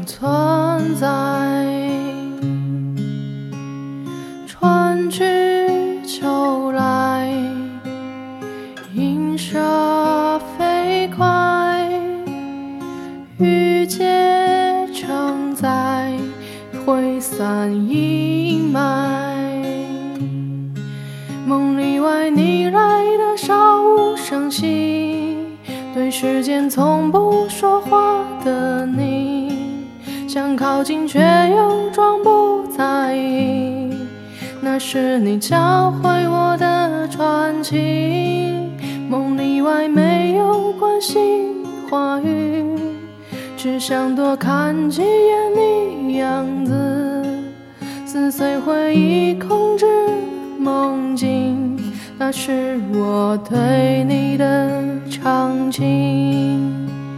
存在，春去秋来，映射飞快，雨结成灾，挥散阴霾。梦里外你来的稍无声息，对时间从不说话的你，想靠近却又装不在意，那是你教会我的传奇。梦里外没有关心话语，只想多看几眼你样子，撕碎回忆控制梦境，那是我对你的长情。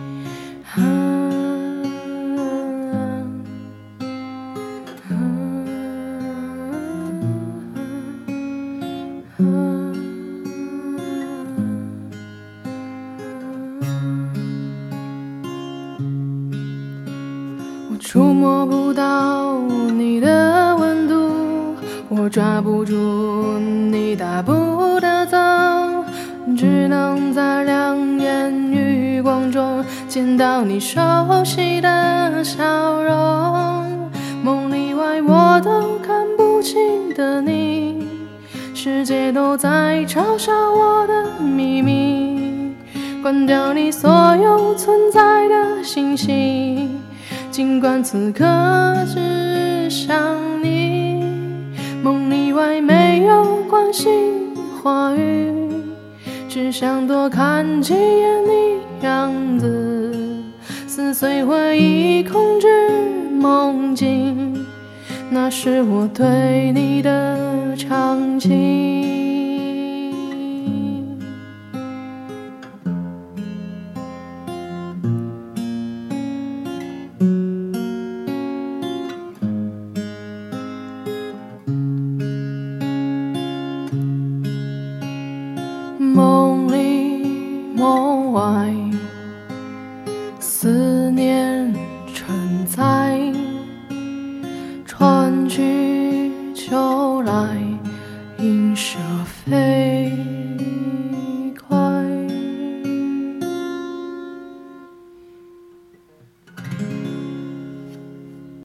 我触摸不到你的温度，我抓不住你大步的走，只能在两眼余光中见到你熟悉的笑容。梦里外我都看不清的你，世界都在嘲笑我的秘密，关掉你所有存在的信息，尽管此刻只想你。梦里外没有关心话语，只想多看几眼你样子，撕碎回忆控制梦境，那是我对你的长情。梦里梦外，思念成灾，春去秋来，映射飞